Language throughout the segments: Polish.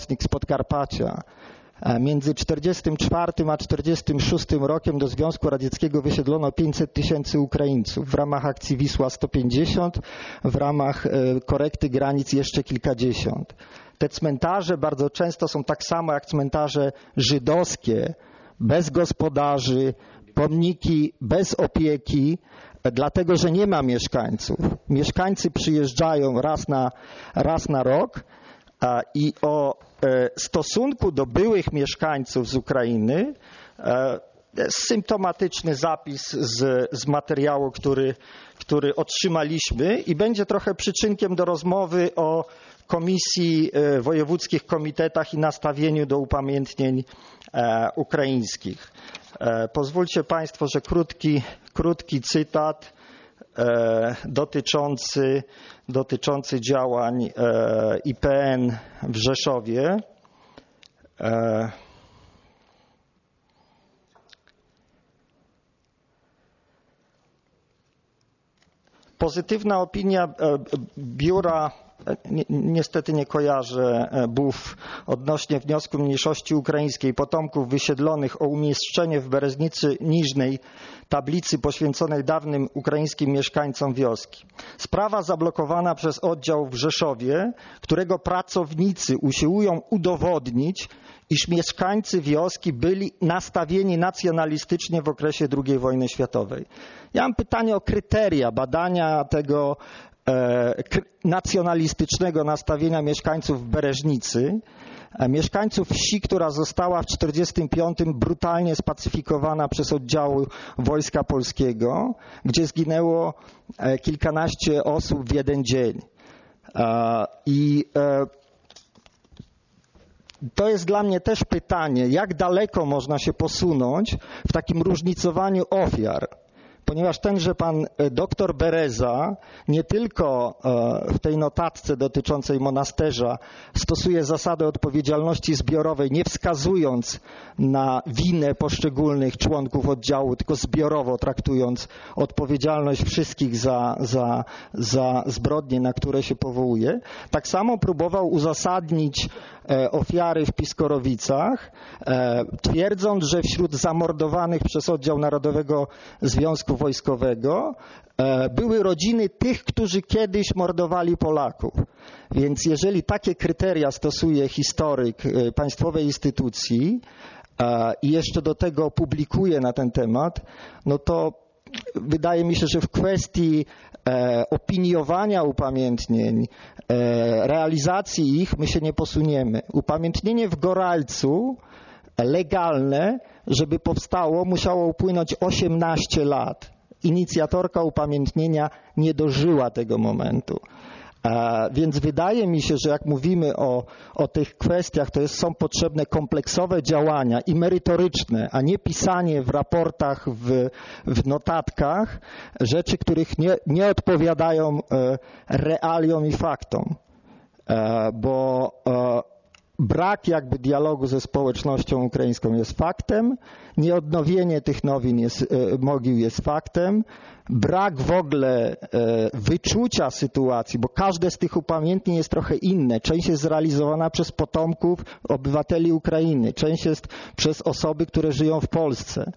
pomocnik z Podkarpacia. Między 1944 a 1946 rokiem do Związku Radzieckiego wysiedlono 500 000 Ukraińców. W ramach akcji Wisła 150, w ramach korekty granic jeszcze kilkadziesiąt. Te cmentarze bardzo często są tak samo jak cmentarze żydowskie, bez gospodarzy, pomniki bez opieki, dlatego że nie ma mieszkańców. Mieszkańcy przyjeżdżają raz na rok i o stosunku do byłych mieszkańców z Ukrainy jest symptomatyczny zapis z materiału, który otrzymaliśmy i będzie trochę przyczynkiem do rozmowy o komisji, wojewódzkich komitetach i nastawieniu do upamiętnień ukraińskich. Pozwólcie Państwo, że krótki cytat dotyczący działań IPN w Rzeszowie. Pozytywna opinia biura, niestety nie kojarzę, BUF odnośnie wniosku mniejszości ukraińskiej potomków wysiedlonych o umieszczenie w Bereznicy Niżnej tablicy poświęconej dawnym ukraińskim mieszkańcom wioski. Sprawa zablokowana przez oddział w Rzeszowie, którego pracownicy usiłują udowodnić, iż mieszkańcy wioski byli nastawieni nacjonalistycznie w okresie II wojny światowej. Ja mam pytanie o kryteria badania tego nacjonalistycznego nastawienia mieszkańców Bereżnicy, mieszkańców wsi, która została w 1945 brutalnie spacyfikowana przez oddziały Wojska Polskiego, gdzie zginęło kilkanaście osób w jeden dzień. To jest dla mnie też pytanie, jak daleko można się posunąć w takim różnicowaniu ofiar. Ponieważ tenże pan doktor Bereza nie tylko w tej notatce dotyczącej monasterza stosuje zasadę odpowiedzialności zbiorowej, nie wskazując na winę poszczególnych członków oddziału, tylko zbiorowo traktując odpowiedzialność wszystkich za zbrodnie, na które się powołuje. Tak samo próbował uzasadnić ofiary w Piskorowicach, twierdząc, że wśród zamordowanych przez oddział Narodowego Związku Wojskowego były rodziny tych, którzy kiedyś mordowali Polaków. Więc jeżeli takie kryteria stosuje historyk państwowej instytucji i jeszcze do tego publikuje na ten temat, no to wydaje mi się, że w kwestii opiniowania upamiętnień, realizacji ich, my się nie posuniemy. Upamiętnienie w Goralcu legalne, żeby powstało, musiało upłynąć 18 lat. Inicjatorka upamiętnienia nie dożyła tego momentu. Więc wydaje mi się, że jak mówimy o tych kwestiach, to są potrzebne kompleksowe działania i merytoryczne, a nie pisanie w raportach, w notatkach rzeczy, których nie odpowiadają realiom i faktom. Bo brak jakby dialogu ze społecznością ukraińską jest faktem, nieodnowienie tych mogił jest faktem, brak w ogóle wyczucia sytuacji, bo każde z tych upamiętnień jest trochę inne. Część jest zrealizowana przez potomków obywateli Ukrainy, część jest przez osoby, które żyją w Polsce.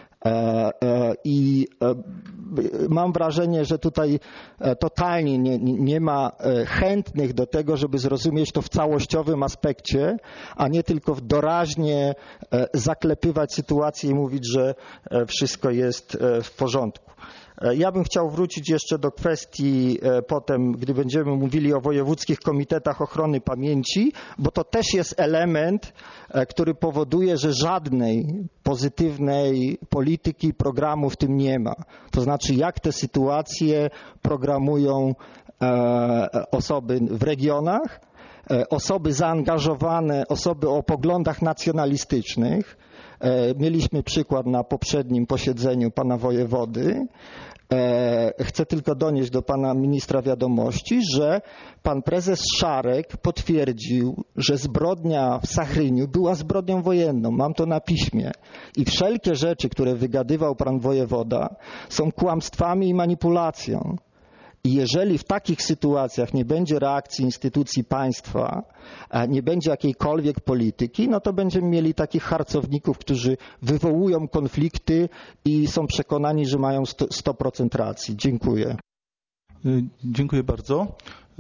I mam wrażenie, że tutaj totalnie nie ma chętnych do tego, żeby zrozumieć to w całościowym aspekcie, a nie tylko doraźnie zaklepywać sytuację i mówić, że wszystko jest w porządku. Ja bym chciał wrócić jeszcze do kwestii potem, gdy będziemy mówili o wojewódzkich komitetach ochrony pamięci, bo to też jest element, który powoduje, że żadnej pozytywnej polityki, programu w tym nie ma. To znaczy, jak te sytuacje programują osoby w regionach, osoby zaangażowane, osoby o poglądach nacjonalistycznych. Mieliśmy przykład na poprzednim posiedzeniu pana wojewody. Chcę tylko donieść do pana ministra wiadomości, że pan prezes Szarek potwierdził, że zbrodnia w Sachryniu była zbrodnią wojenną. Mam to na piśmie. I wszelkie rzeczy, które wygadywał pan wojewoda, są kłamstwami i manipulacją. I jeżeli w takich sytuacjach nie będzie reakcji instytucji państwa, nie będzie jakiejkolwiek polityki, no to będziemy mieli takich harcowników, którzy wywołują konflikty i są przekonani, że mają 100% racji. Dziękuję. Dziękuję bardzo.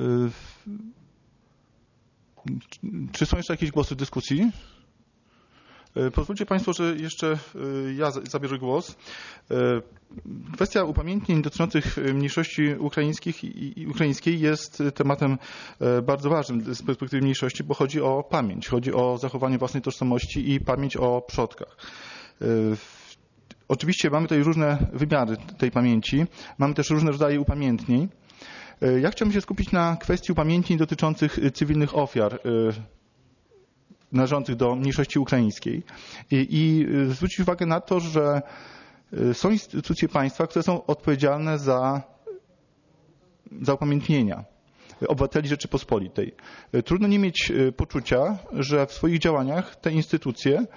Czy są jeszcze jakieś głosy w dyskusji? Pozwólcie Państwo, że jeszcze ja zabierze głos. Kwestia upamiętnień dotyczących mniejszości ukraińskiej jest tematem bardzo ważnym z perspektywy mniejszości, bo chodzi o pamięć, chodzi o zachowanie własnej tożsamości i pamięć o przodkach. Oczywiście mamy tutaj różne wymiary tej pamięci, mamy też różne rodzaje upamiętnień. Ja chciałbym się skupić na kwestii upamiętnień dotyczących cywilnych ofiar należących do mniejszości ukraińskiej i zwrócić uwagę na to, że są instytucje państwa, które są odpowiedzialne za upamiętnienia obywateli Rzeczypospolitej. Trudno nie mieć poczucia, że w swoich działaniach te instytucje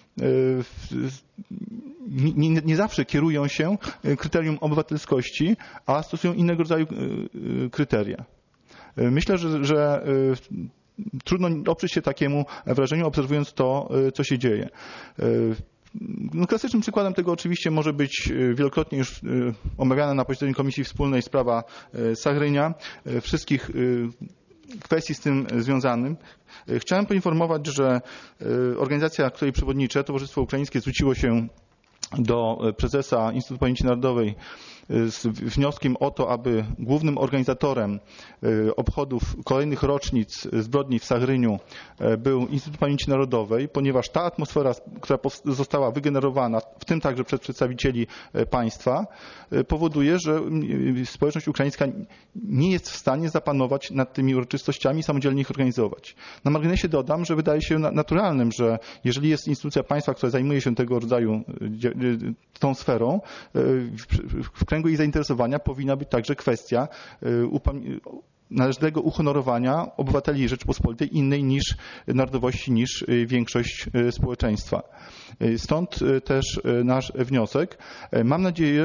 nie zawsze kierują się kryterium obywatelskości, a stosują innego rodzaju kryteria. Myślę, że trudno oprzeć się takiemu wrażeniu, obserwując to, co się dzieje. No, klasycznym przykładem tego oczywiście może być wielokrotnie już omawiana na posiedzeniu Komisji Wspólnej sprawa Sahrynia, wszystkich kwestii z tym związanych. Chciałem poinformować, że organizacja, której przewodniczę, Towarzystwo Ukraińskie, zwróciło się do prezesa Instytutu Pamięci Narodowej z wnioskiem o to, aby głównym organizatorem obchodów kolejnych rocznic zbrodni w Sahryniu był Instytut Pamięci Narodowej, ponieważ ta atmosfera, która została wygenerowana, w tym także przez przedstawicieli państwa, powoduje, że społeczność ukraińska nie jest w stanie zapanować nad tymi uroczystościami, samodzielnie ich organizować. Na marginesie dodam, że wydaje się naturalnym, że jeżeli jest instytucja państwa, która zajmuje się tego rodzaju tą sferą, w kręgu jej zainteresowania powinna być także kwestia należnego uhonorowania obywateli Rzeczypospolitej innej niż narodowości, niż większość społeczeństwa. Stąd też nasz wniosek. Mam nadzieję,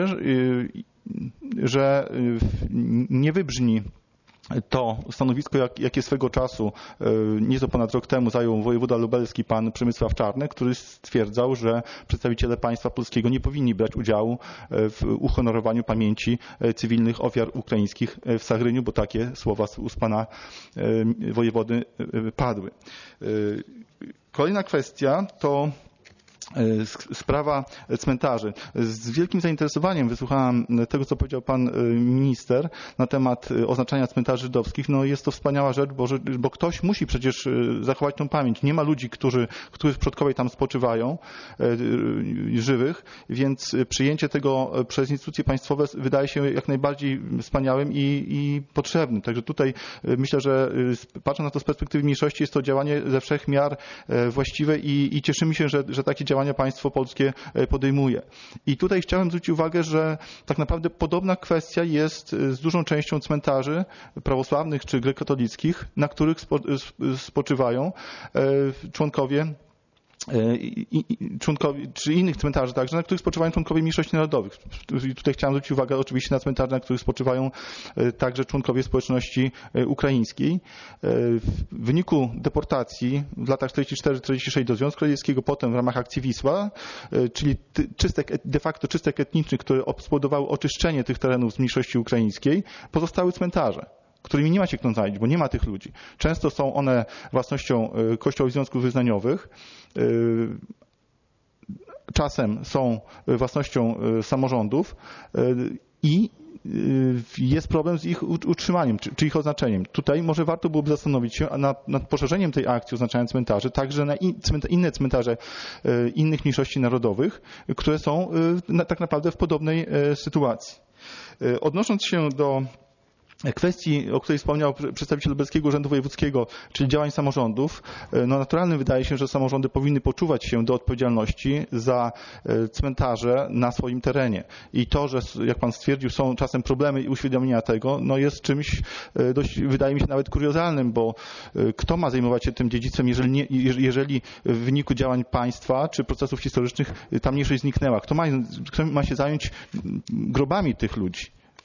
że nie wybrzmi to stanowisko, jakie swego czasu, nieco ponad rok temu, zajął wojewoda lubelski pan Przemysław Czarnek, który stwierdzał, że przedstawiciele państwa polskiego nie powinni brać udziału w uhonorowaniu pamięci cywilnych ofiar ukraińskich w Sahryniu, bo takie słowa z ust pana wojewody padły. Kolejna kwestia to sprawa cmentarzy. Z wielkim zainteresowaniem wysłuchałem tego, co powiedział pan minister na temat oznaczania cmentarzy żydowskich. No jest to wspaniała rzecz, bo ktoś musi przecież zachować tą pamięć. Nie ma ludzi, których przodkowie tam spoczywają, żywych, więc przyjęcie tego przez instytucje państwowe wydaje się jak najbardziej wspaniałym i potrzebnym. Także tutaj myślę, że patrząc na to z perspektywy mniejszości, jest to działanie ze wszech miar właściwe i cieszymy się, że takie działania państwo polskie podejmuje. I tutaj chciałem zwrócić uwagę, że tak naprawdę podobna kwestia jest z dużą częścią cmentarzy prawosławnych czy grekokatolickich, na których spoczywają członkowie czy innych cmentarzy także, na których spoczywają członkowie mniejszości narodowych. I tutaj chciałem zwrócić uwagę oczywiście na cmentarze, na których spoczywają także członkowie społeczności ukraińskiej. W wyniku deportacji w latach 44-46 do Związku Radzieckiego, potem w ramach akcji Wisła, czyli de facto czystek etnicznych, które spowodowały oczyszczenie tych terenów z mniejszości ukraińskiej, pozostały cmentarze, którymi nie ma się kto zająć, bo nie ma tych ludzi. Często są one własnością kościołów i związków wyznaniowych, czasem są własnością samorządów i jest problem z ich utrzymaniem czy ich oznaczeniem. Tutaj może warto byłoby zastanowić się nad poszerzeniem tej akcji oznaczania cmentarzy także na inne cmentarze innych mniejszości narodowych, które są tak naprawdę w podobnej sytuacji. Odnosząc się do kwestii, o której wspomniał przedstawiciel Lubelskiego Urzędu Wojewódzkiego, czyli działań samorządów, no naturalnym wydaje się, że samorządy powinny poczuwać się do odpowiedzialności za cmentarze na swoim terenie. I to, że jak pan stwierdził, są czasem problemy i uświadomienia tego, no jest czymś dość, wydaje mi się, nawet kuriozalnym, bo kto ma zajmować się tym dziedzictwem, jeżeli w wyniku działań państwa czy procesów historycznych ta mniejszość zniknęła? Kto ma się zająć grobami tych ludzi?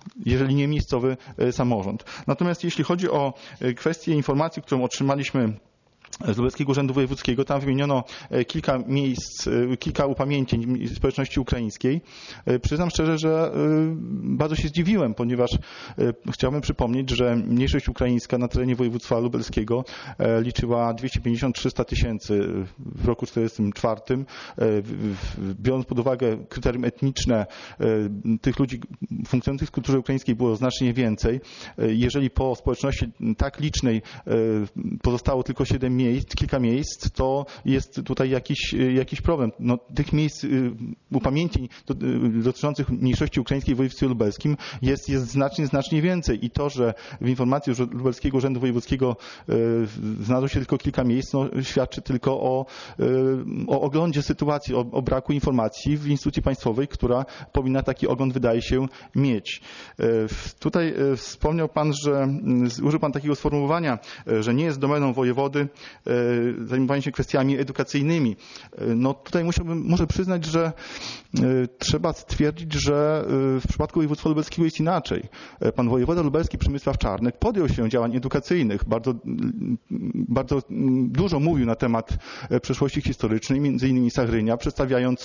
jeżeli nie miejscowy samorząd. Natomiast jeśli chodzi o kwestię informacji, którą otrzymaliśmy z Lubelskiego Urzędu Wojewódzkiego, tam wymieniono kilka miejsc, kilka upamiętnień społeczności ukraińskiej. Przyznam szczerze, że bardzo się zdziwiłem, ponieważ chciałbym przypomnieć, że mniejszość ukraińska na terenie województwa lubelskiego liczyła 250-300 tysięcy w roku 1944. Biorąc pod uwagę kryterium etniczne, tych ludzi funkcjonujących w kulturze ukraińskiej było znacznie więcej. Jeżeli po społeczności tak licznej pozostało tylko 7 miejsc, kilka miejsc, to jest tutaj jakiś problem. No, tych miejsc upamiętnień dotyczących mniejszości ukraińskiej w województwie lubelskim jest znacznie więcej. I to, że w informacji Lubelskiego Urzędu Wojewódzkiego znalazło się tylko kilka miejsc, no, świadczy tylko o oglądzie sytuacji, o braku informacji w instytucji państwowej, która powinna taki ogląd, wydaje się, mieć. Tutaj wspomniał Pan, że użył Pan takiego sformułowania, że nie jest domeną wojewody zajmowanie się kwestiami edukacyjnymi. No tutaj muszę przyznać, że trzeba stwierdzić, że w przypadku województwa lubelskiego jest inaczej. Pan wojewoda lubelski Przemysław Czarnek podjął się działań edukacyjnych. Bardzo dużo mówił na temat przeszłości historycznej, między innymi Sachrynia, przedstawiając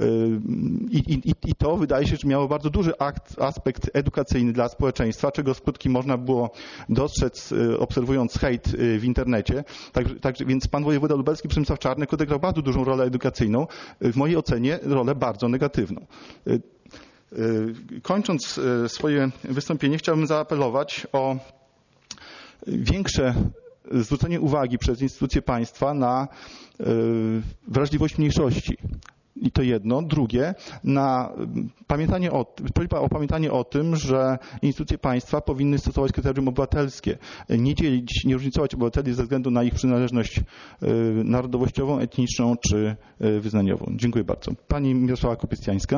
i to wydaje się, że miało bardzo duży aspekt edukacyjny dla społeczeństwa, czego skutki można było dostrzec, obserwując hejt w internecie. Także więc pan wojewoda lubelski Przemysław Czarnek odegrał bardzo dużą rolę edukacyjną, w mojej ocenie rolę bardzo negatywną. Kończąc swoje wystąpienie, chciałbym zaapelować o większe zwrócenie uwagi przez instytucje państwa na wrażliwość mniejszości. I to jedno. Drugie, prośba o pamiętanie o tym, że instytucje państwa powinny stosować kryterium obywatelskie, nie różnicować obywateli ze względu na ich przynależność narodowościową, etniczną czy wyznaniową. Dziękuję bardzo. Pani Mirosława Kopystiańska.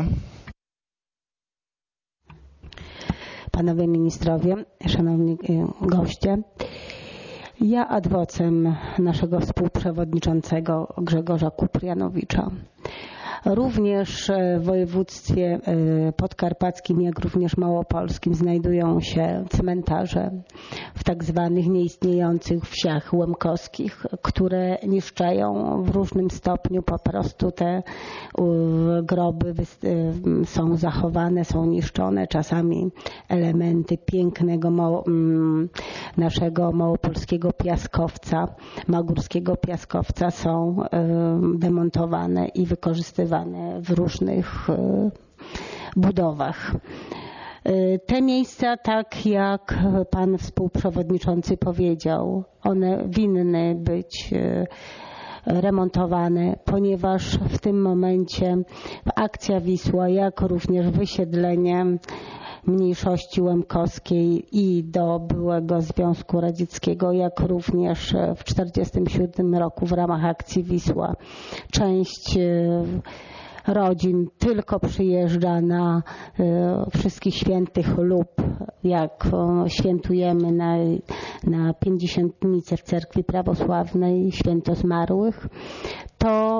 Panowie ministrowie, szanowni goście. Ja ad vocem naszego współprzewodniczącego Grzegorza Kuprianowicza. Również w województwie podkarpackim, jak również małopolskim znajdują się cmentarze w tak zwanych nieistniejących wsiach łemkowskich, które niszczeją w różnym stopniu. Po prostu te groby są zachowane, są niszczone. Czasami elementy pięknego naszego małopolskiego piaskowca, magórskiego piaskowca są demontowane i wykorzystywane w różnych budowach. Te miejsca, tak jak pan współprzewodniczący powiedział, one winny być remontowane, ponieważ w tym momencie akcja Wisła, jak również wysiedlenie mniejszości łemkowskiej i do byłego Związku Radzieckiego, jak również w 1947 roku w ramach akcji Wisła część rodzin tylko przyjeżdża na Wszystkich Świętych lub jak świętujemy na Pięćdziesiątnicę w Cerkwi Prawosławnej Święto Zmarłych, to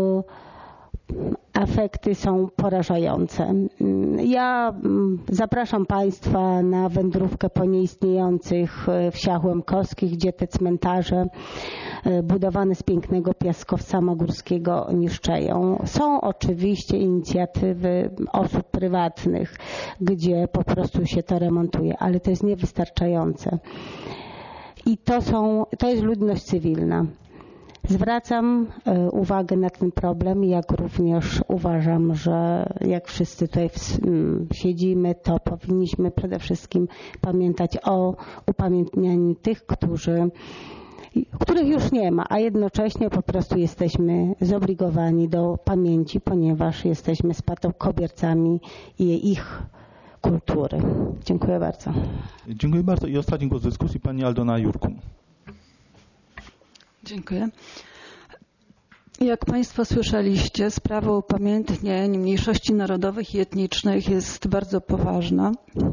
efekty są porażające. Ja zapraszam Państwa na wędrówkę po nieistniejących wsiach łemkowskich, gdzie te cmentarze budowane z pięknego piaskowca magórskiego niszczeją. Są oczywiście inicjatywy osób prywatnych, gdzie po prostu się to remontuje, ale to jest niewystarczające. I to jest ludność cywilna. Zwracam uwagę na ten problem, jak również uważam, że jak wszyscy tutaj siedzimy, to powinniśmy przede wszystkim pamiętać o upamiętnianiu tych, których już nie ma, a jednocześnie po prostu jesteśmy zobligowani do pamięci, ponieważ jesteśmy spadkobiercami ich kultury. Dziękuję bardzo. Dziękuję bardzo. I ostatni głos w dyskusji pani Aldona Jurkun. Dziękuję. Jak Państwo słyszeliście, sprawa upamiętnień mniejszości narodowych i etnicznych jest bardzo poważna.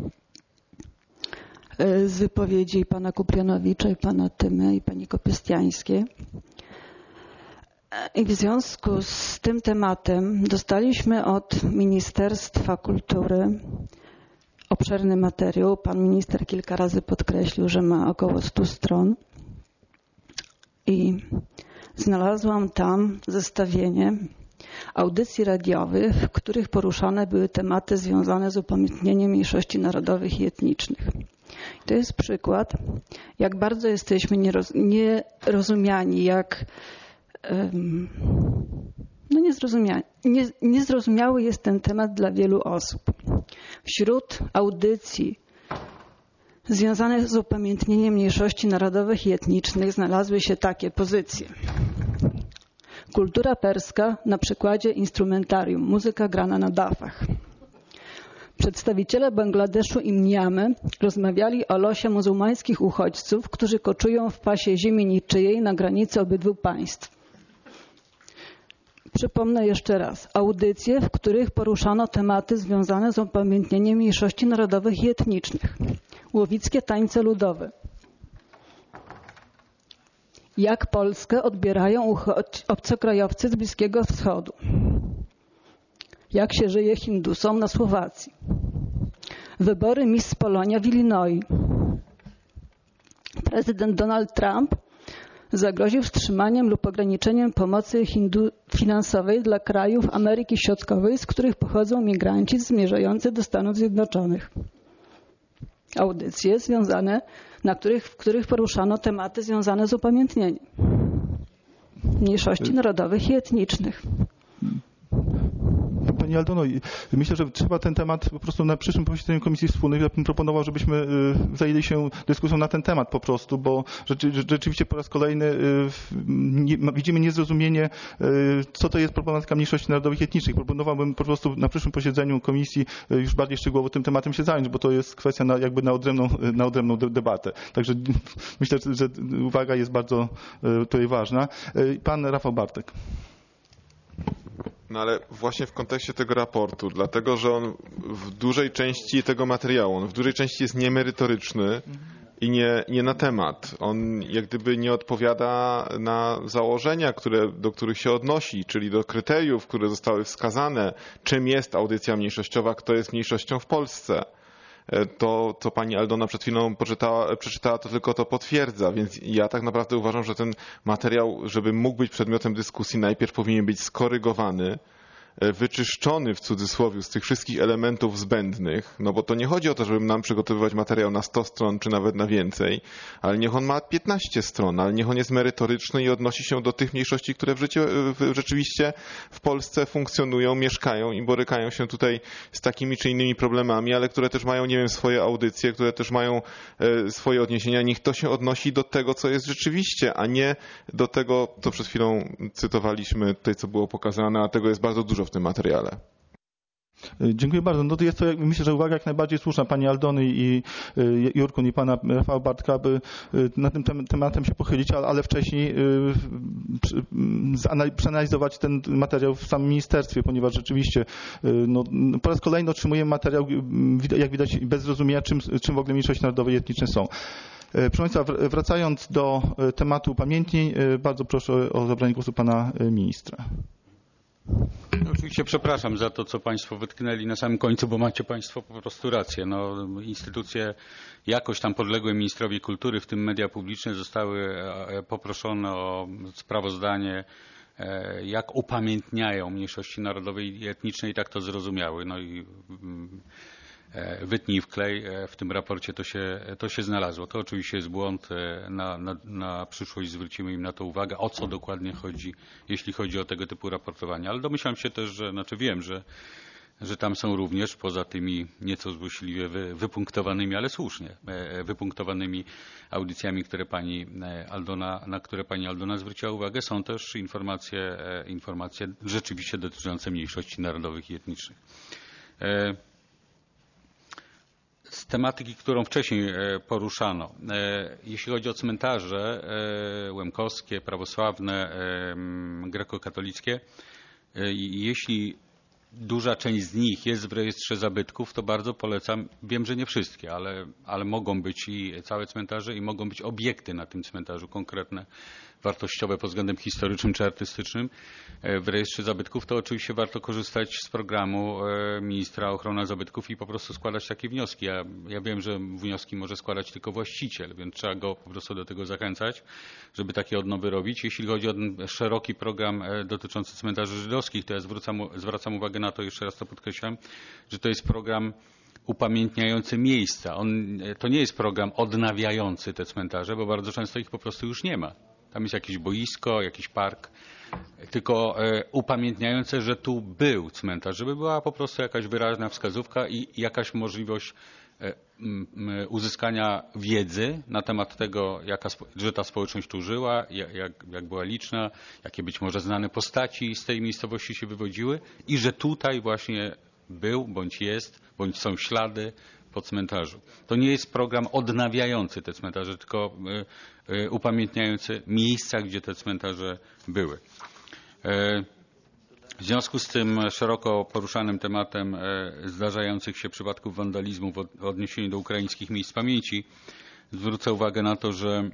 Z wypowiedzi pana Kuprianowicza i pana Tymy i pani Kopystiańskiej. I w związku z tym tematem dostaliśmy od Ministerstwa Kultury obszerny materiał. Pan minister kilka razy podkreślił, że ma około 100 stron. I znalazłam tam zestawienie audycji radiowych, w których poruszane były tematy związane z upamiętnieniem mniejszości narodowych i etnicznych. To jest przykład, jak bardzo jesteśmy nierozumiani, jak niezrozumiały jest ten temat dla wielu osób. Wśród audycji związane z upamiętnieniem mniejszości narodowych i etnicznych znalazły się takie pozycje. Kultura perska na przykładzie instrumentarium, muzyka grana na dafach. Przedstawiciele Bangladeszu i Mniamy rozmawiali o losie muzułmańskich uchodźców, którzy koczują w pasie ziemi niczyjej na granicy obydwu państw. Przypomnę jeszcze raz, audycje, w których poruszano tematy związane z upamiętnieniem mniejszości narodowych i etnicznych. Łowickie tańce ludowe. Jak Polskę odbierają obcokrajowcy z Bliskiego Wschodu. Jak się żyje Hindusom na Słowacji. Wybory Miss Polonia w Illinois. Prezydent Donald Trump zagroził wstrzymaniem lub ograniczeniem pomocy finansowej dla krajów Ameryki Środkowej, z których pochodzą migranci zmierzający do Stanów Zjednoczonych. Audycje związane, w których poruszano tematy związane z upamiętnieniem mniejszości narodowych i etnicznych. Pani Aldono, myślę, że trzeba ten temat po prostu na przyszłym posiedzeniu Komisji Wspólnej, ja bym proponował, żebyśmy zajęli się dyskusją na ten temat po prostu, bo rzeczywiście po raz kolejny widzimy niezrozumienie, co to jest problematyka mniejszości narodowych i etnicznych. Proponowałbym po prostu na przyszłym posiedzeniu Komisji już bardziej szczegółowo tym tematem się zająć, bo to jest kwestia na odrębną debatę. Także myślę, że uwaga jest bardzo tutaj ważna. Pan Rafał Bartek. No ale właśnie w kontekście tego raportu, dlatego że on w dużej części tego materiału, on w dużej części jest niemerytoryczny i nie na temat. On jak gdyby nie odpowiada na założenia, do których się odnosi, czyli do kryteriów, które zostały wskazane, czym jest audycja mniejszościowa, kto jest mniejszością w Polsce. To, co pani Aldona przed chwilą przeczytała, to tylko to potwierdza, więc ja tak naprawdę uważam, że ten materiał, żeby mógł być przedmiotem dyskusji, najpierw powinien być skorygowany, wyczyszczony w cudzysłowie z tych wszystkich elementów zbędnych, no bo to nie chodzi o to, żeby nam przygotowywać materiał na 100 stron czy nawet na więcej, ale niech on ma 15 stron, ale niech on jest merytoryczny i odnosi się do tych mniejszości, które rzeczywiście w Polsce funkcjonują, mieszkają i borykają się tutaj z takimi czy innymi problemami, ale które też mają, nie wiem, swoje audycje, które też mają swoje odniesienia. Niech to się odnosi do tego, co jest rzeczywiście, a nie do tego, co przed chwilą cytowaliśmy, tutaj co było pokazane, a tego jest bardzo dużo w tym materiale. Dziękuję bardzo. No to jest to, myślę, że uwaga jak najbardziej słuszna pani Aldony i Jurkun i pana Rafała Bartka, aby nad tym tematem się pochylić, ale wcześniej przeanalizować ten materiał w samym ministerstwie, ponieważ rzeczywiście no, po raz kolejny otrzymujemy materiał, jak widać, bez zrozumienia, czym w ogóle mniejszości narodowe i etniczne są. Proszę Państwa, wracając do tematu upamiętnień, bardzo proszę o zabranie głosu pana ministra. Oczywiście przepraszam za to, co Państwo wytknęli na samym końcu, bo macie Państwo po prostu rację. No, instytucje jakoś tam podległe ministrowi kultury, w tym media publiczne, zostały poproszone o sprawozdanie, jak upamiętniają mniejszości narodowej i etnicznej i tak to zrozumiały. No i wytnij wklej, w tym raporcie to się znalazło. To oczywiście jest błąd. Na przyszłość zwrócimy im na to uwagę, o co dokładnie chodzi, jeśli chodzi o tego typu raportowanie. Ale domyślam się też, wiem, że tam są również, poza tymi nieco złośliwie wypunktowanymi, ale słusznie wypunktowanymi audycjami, na które pani Aldona zwróciła uwagę, są też informacje rzeczywiście dotyczące mniejszości narodowych i etnicznych. Z tematyki, którą wcześniej poruszano, jeśli chodzi o cmentarze łemkowskie, prawosławne, grekokatolickie, jeśli duża część z nich jest w rejestrze zabytków, to bardzo polecam, wiem, że nie wszystkie, ale mogą być i całe cmentarze i mogą być obiekty na tym cmentarzu konkretne wartościowe pod względem historycznym czy artystycznym w rejestrze zabytków, to oczywiście warto korzystać z programu ministra ochrony zabytków i po prostu składać takie wnioski. Ja wiem, że wnioski może składać tylko właściciel, więc trzeba go po prostu do tego zachęcać, żeby takie odnowy robić. Jeśli chodzi o ten szeroki program dotyczący cmentarzy żydowskich, to ja zwracam uwagę na to, jeszcze raz to podkreślam, że to jest program upamiętniający miejsca. To nie jest program odnawiający te cmentarze, bo bardzo często ich po prostu już nie ma. Tam jest jakieś boisko, jakiś park, tylko upamiętniające, że tu był cmentarz, żeby była po prostu jakaś wyraźna wskazówka i jakaś możliwość uzyskania wiedzy na temat tego, że ta społeczność tu żyła, jak była liczna, jakie być może znane postaci z tej miejscowości się wywodziły i że tutaj właśnie był, bądź jest, bądź są ślady po cmentarzu. To nie jest program odnawiający te cmentarze, tylko upamiętniający miejsca, gdzie te cmentarze były. W związku z tym szeroko poruszanym tematem zdarzających się przypadków wandalizmu w odniesieniu do ukraińskich miejsc pamięci zwrócę uwagę na to, że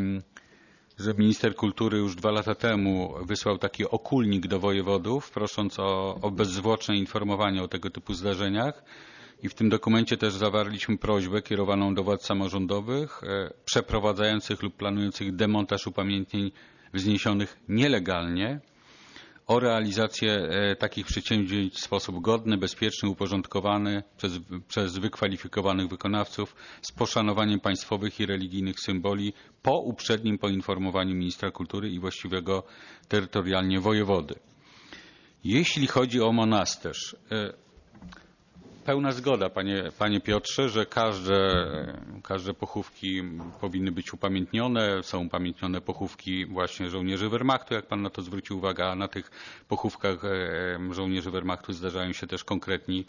minister kultury już 2 lata temu wysłał taki okulnik do wojewodów, prosząc o bezzwłoczne informowanie o tego typu zdarzeniach. I w tym dokumencie też zawarliśmy prośbę kierowaną do władz samorządowych przeprowadzających lub planujących demontaż upamiętnień wzniesionych nielegalnie o realizację takich przedsięwzięć w sposób godny, bezpieczny, uporządkowany przez wykwalifikowanych wykonawców z poszanowaniem państwowych i religijnych symboli po uprzednim poinformowaniu ministra kultury i właściwego terytorialnie wojewody. Jeśli chodzi o monasterz, pełna zgoda, panie Piotrze, że każde pochówki powinny być upamiętnione. Są upamiętnione pochówki właśnie żołnierzy Wehrmachtu, jak pan na to zwrócił uwagę, a na tych pochówkach żołnierzy Wehrmachtu zdarzają się też konkretni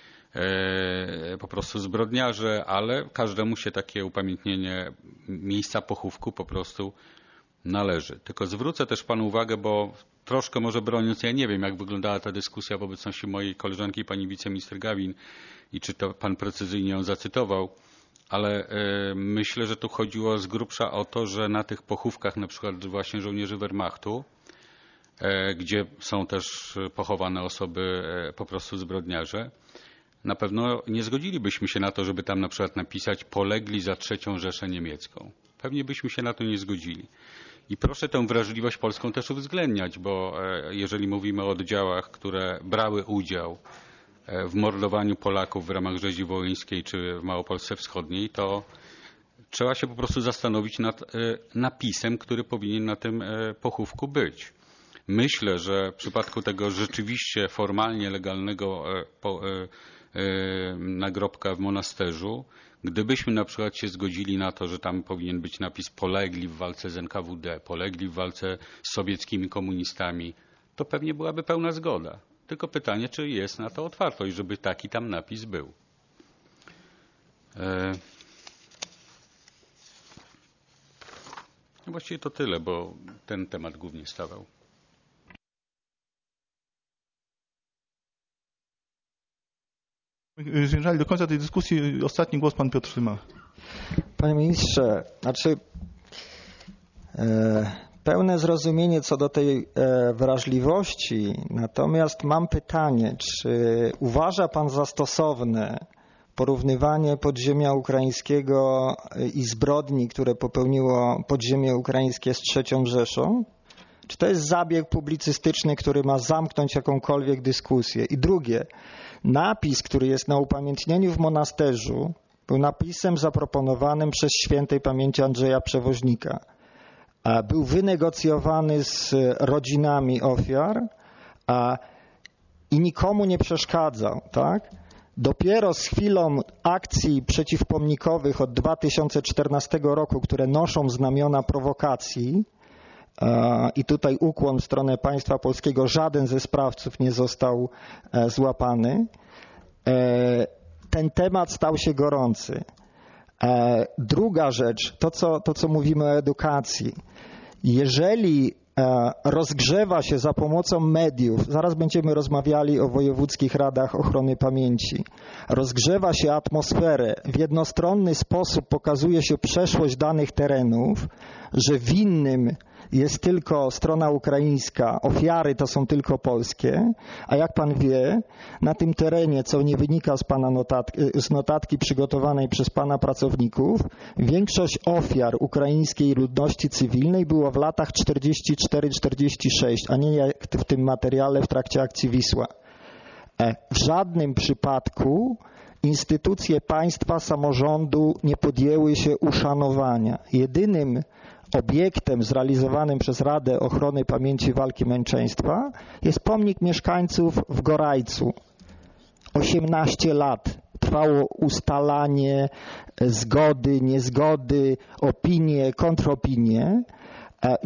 po prostu zbrodniarze, ale każdemu się takie upamiętnienie miejsca pochówku po prostu należy. Tylko zwrócę też panu uwagę, bo troszkę może broniąc, ja nie wiem, jak wyglądała ta dyskusja w obecności mojej koleżanki, pani wiceminister Gawin i czy to pan precyzyjnie ją zacytował, ale myślę, że tu chodziło z grubsza o to, że na tych pochówkach na przykład właśnie żołnierzy Wehrmachtu, gdzie są też pochowane osoby po prostu zbrodniarze, na pewno nie zgodzilibyśmy się na to, żeby tam na przykład napisać polegli za III Rzeszę Niemiecką. Pewnie byśmy się na to nie zgodzili. I proszę tę wrażliwość polską też uwzględniać, bo jeżeli mówimy o oddziałach, które brały udział w mordowaniu Polaków w ramach rzezi wołyńskiej czy w Małopolsce Wschodniej, to trzeba się po prostu zastanowić nad napisem, który powinien na tym pochówku być. Myślę, że w przypadku tego rzeczywiście formalnie legalnego nagrobka w monasterzu, gdybyśmy na przykład się zgodzili na to, że tam powinien być napis polegli w walce z NKWD, polegli w walce z sowieckimi komunistami, to pewnie byłaby pełna zgoda. Tylko pytanie, czy jest na to otwartość, żeby taki tam napis był. No właściwie to tyle, bo ten temat głównie stawał. Jeżeli do końca tej dyskusji ostatni głos pan Piotr Szyma. Panie ministrze, pełne zrozumienie co do tej wrażliwości, natomiast mam pytanie, czy uważa pan za stosowne porównywanie podziemia ukraińskiego i zbrodni, które popełniło podziemie ukraińskie z III Rzeszą? Czy to jest zabieg publicystyczny, który ma zamknąć jakąkolwiek dyskusję? I drugie, napis, który jest na upamiętnieniu w monasterzu, był napisem zaproponowanym przez świętej pamięci Andrzeja Przewoźnika. Był wynegocjowany z rodzinami ofiar i nikomu nie przeszkadzał, tak? Dopiero z chwilą akcji przeciwpomnikowych od 2014 roku, które noszą znamiona prowokacji, i tutaj ukłon w stronę państwa polskiego, żaden ze sprawców nie został złapany, ten temat stał się gorący. Druga rzecz, to co mówimy o edukacji. Jeżeli rozgrzewa się za pomocą mediów, zaraz będziemy rozmawiali o wojewódzkich radach ochrony pamięci, rozgrzewa się atmosferę, w jednostronny sposób pokazuje się przeszłość danych terenów, że winnym jest tylko strona ukraińska, ofiary to są tylko polskie, a jak pan wie, na tym terenie, co nie wynika z notatki przygotowanej przez pana pracowników, większość ofiar ukraińskiej ludności cywilnej było w latach 44-46, a nie jak w tym materiale w trakcie akcji Wisła. W żadnym przypadku instytucje państwa, samorządu nie podjęły się uszanowania. Jedynym obiektem zrealizowanym przez Radę Ochrony Pamięci Walki Męczeństwa jest pomnik mieszkańców w Gorajcu. 18 lat trwało ustalanie zgody, niezgody, opinie, kontropinie.